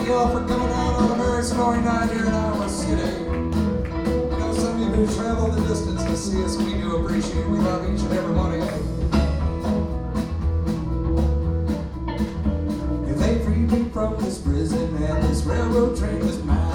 y'all for coming out on a very snowy night here in Iowa City. I know some of you who traveled the distance to see us. We do appreciate it. We love each and every one of you. If they freed me from this prison and this railroad train was mine,